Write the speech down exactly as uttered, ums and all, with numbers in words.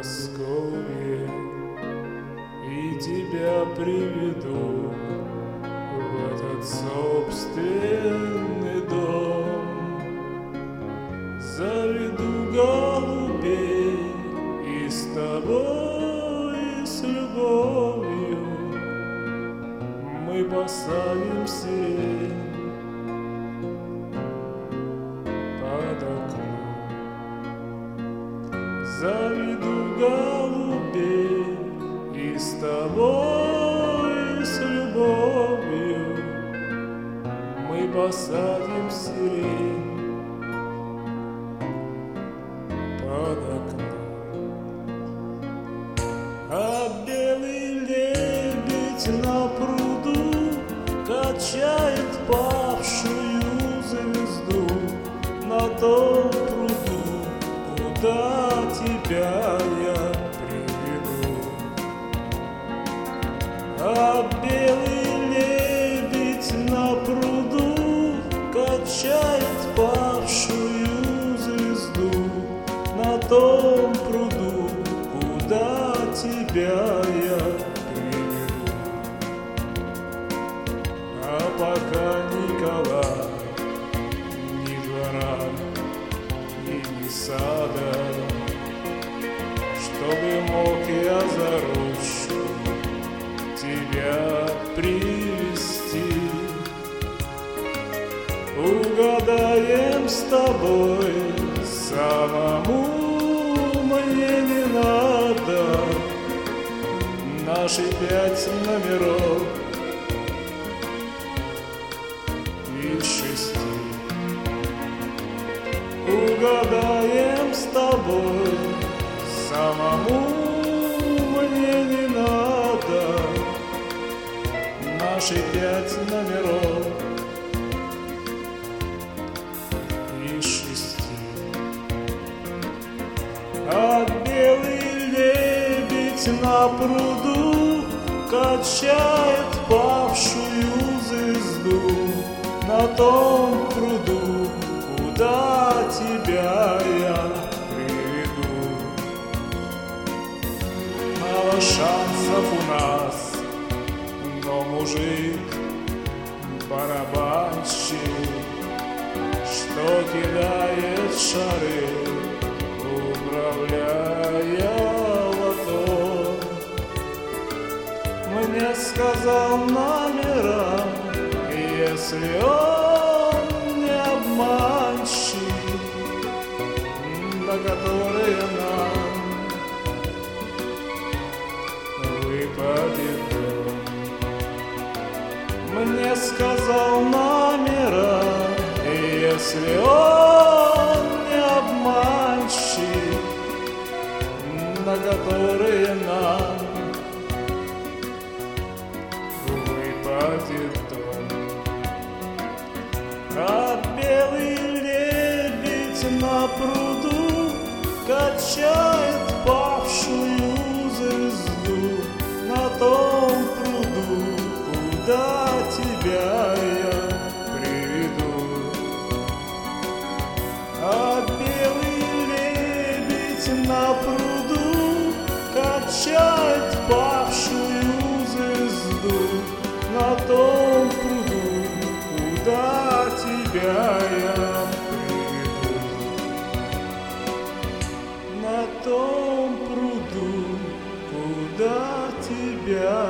Подмосковье, и тебя приведу в этот собственный дом. Заведу голубей и с тобой, и с любовью мы посадим сирень под окном. Заведу голубей и с тобой, и с любовью мы посадим сирень под окном. А белый лебедь на пруду качает павшую звезду на том пруду, куда тебя я приведу. А белый лебедь на пруду качает павшую звезду на том пруду, куда тебя я приведу. А пока Николай ни двора, ни сада, чтобы мог я за ручку тебя привести, угадаем с тобой, самому мне не надо наши пять номеров из шести. Угадаем с тобой, самому мне не надо наши пять номеров из шести. А белый лебедь на пруду качает павшую звезду на том пруду, куда тебя я приведу. Мало шансов у нас, но мужик барабанщик, что кидает шары, управляя лото, мне сказал номера, если он не обманщик, на которые нам выпадет дом. Мне сказал номера, если он не обманщик, на которые нам выпадет дом. А белый лебедь на пруду качает павшую звезду на том пруду, куда тебя я приведу. А белый лебедь на пруду качает павшую звезду на том пруду, куда тебя я приведу. На том пруду, куда тебя